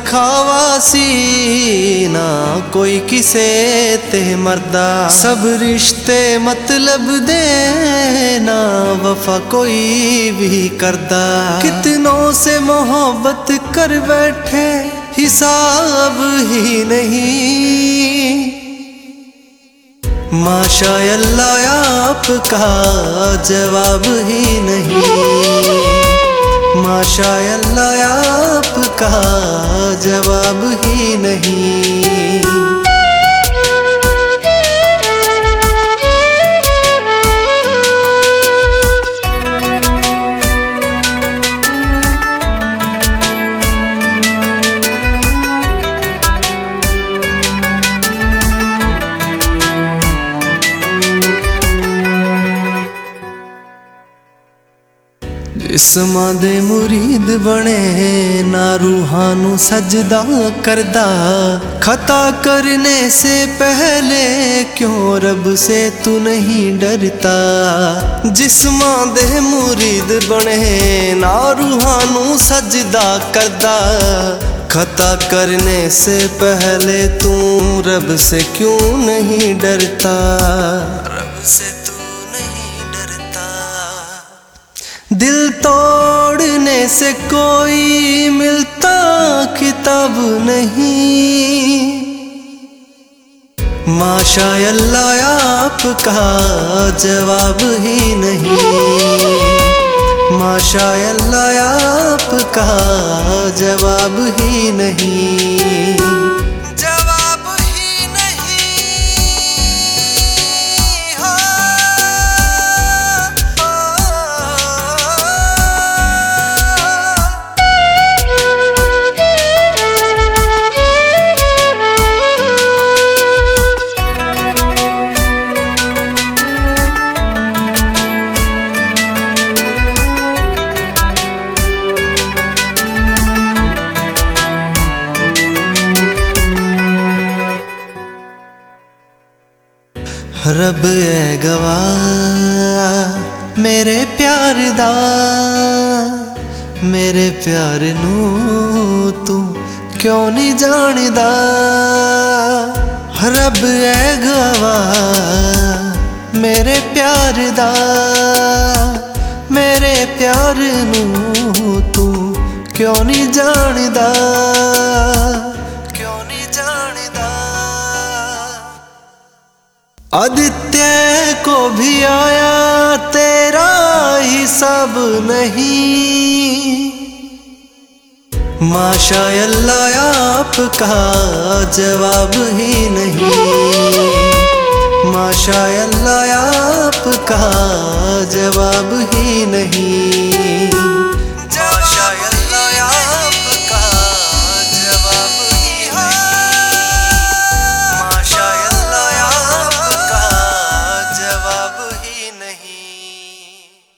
दिखावा सी ना कोई किसे ते मरदा। सब रिश्ते मतलब दे ना वफा कोई भी करदा। कितनों से मोहब्बत कर बैठे हिसाब ही नहीं। माशाअल्लाह आपका जवाब ही नहीं। माशाअल्लाह आपका जवाब ही नहीं। जिस्मां दे मुरीद बने ना रूहानू सजदा करदा। खता करने से पहले क्यों रब से तू नहीं डरता। जिस्मां दे मुरीद बने ना रूहानू सजदा करदा। खता करने से पहले तू रब से क्यों नहीं डरता। रब से दिल तोड़ने से कोई मिलता किताब नहीं। माशाअल्लाह आपका जवाब ही नहीं। माशाअल्लाह आपका जवाब ही नहीं। रब है गवाह मेरे प्यार दा। मेरे प्यार नू तू क्यों नहीं जानदा। रब है गवाह मेरे प्यार दा। मेरे प्यार नू तू क्यों नहीं जानदा। आदित्य को भी आया तेरा हिसाब नहीं। माशाअल्लाह आपका जवाब ही नहीं। माशाअल्लाह आपका जवाब ही नहीं।